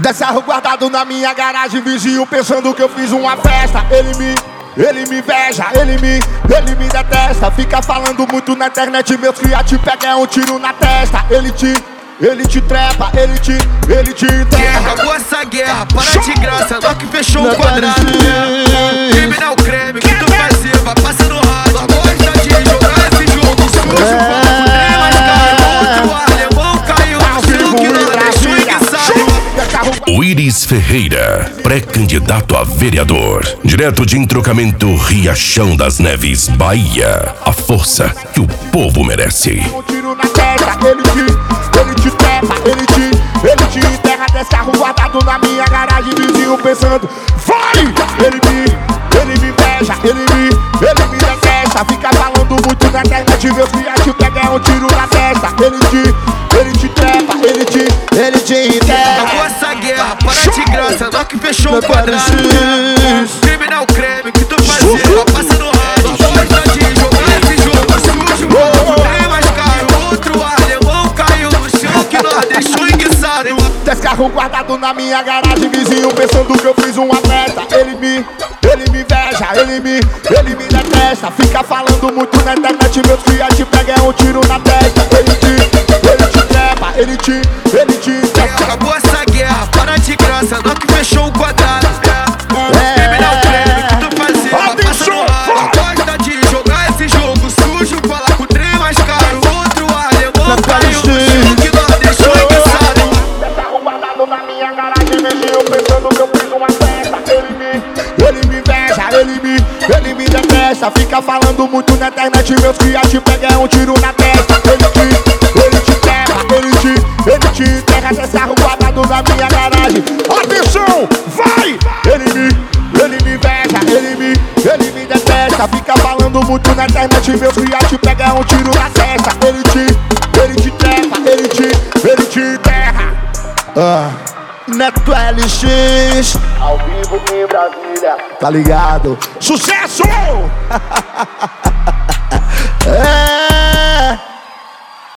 10 carros guardados na minha garagem, vizinho pensando que eu fiz uma festa. Ele me inveja, ele me detesta. Fica falando muito na internet, meus cria te pega, é um tiro na testa. Ele te trepa, ele te enterra. Acabou essa guerra, para de graça, só que fechou o quadrado. Criminal creme, que tu fazia, vai passando rádio. Gosta de jogar esse jogo sujo, fala com trem mais caro. Outro alemão caiu no seu que não deixou enguiçado. Willis Ferreira, pré-candidato a vereador, direto de Entrocamento Riachão das Neves, Bahia. A força que o povo merece. Um tiro na testa, ele te trepa, ele te enterra. 10 carros guardados na minha garagem, vizinho pensando, vai! Ele me inveja, ele me detesta. Fica falando muito na internet, meus cria te pega, é um tiro na testa. Ele te trepa, ele te enterra. Acabou essa guerra, para de graça, só que fechou o quadrado. Criminal creme, que tu fazia, vai passando rádio. Gosta de jogar esse jogo sujo, trem mais caro. Outro alemão caiu no chão que nós deixou enguiçado. 10 carros guardados na minha garagem, vizinho pensando que eu fiz uma festa. Ele me inveja, ele me detesta. Fica falando muito na internet, meus cria te pega, é um tiro na testa. Ele te trepa, ele te enterra. Acabou essa guerra, para de graça, só que fechou o quadrado. Criminal creme, que tu fazia, vai passando rádio. Gosta de jogar esse jogo sujo, fala com o trem mais caro. Outro alemão caiu no chão que nós deixou enguiçado. 10 carros guardados na minha garagem, vizinho pensando que eu fiz uma festa. Ele me inveja, ele me detesta. Fica falando muito na internet, meus cria te pega, é um tiro na testa. Ele te trepa, ele te enterra. 10 carros guardados na minha garagem. Atenção, vai! Ele me inveja, ele me detesta. Fica falando muito na internet, meus cria te pega, é um tiro na testa. Ele te trepa, ele te enterra. Neto LX, ao vivo em Brasília, tá ligado? Sucesso!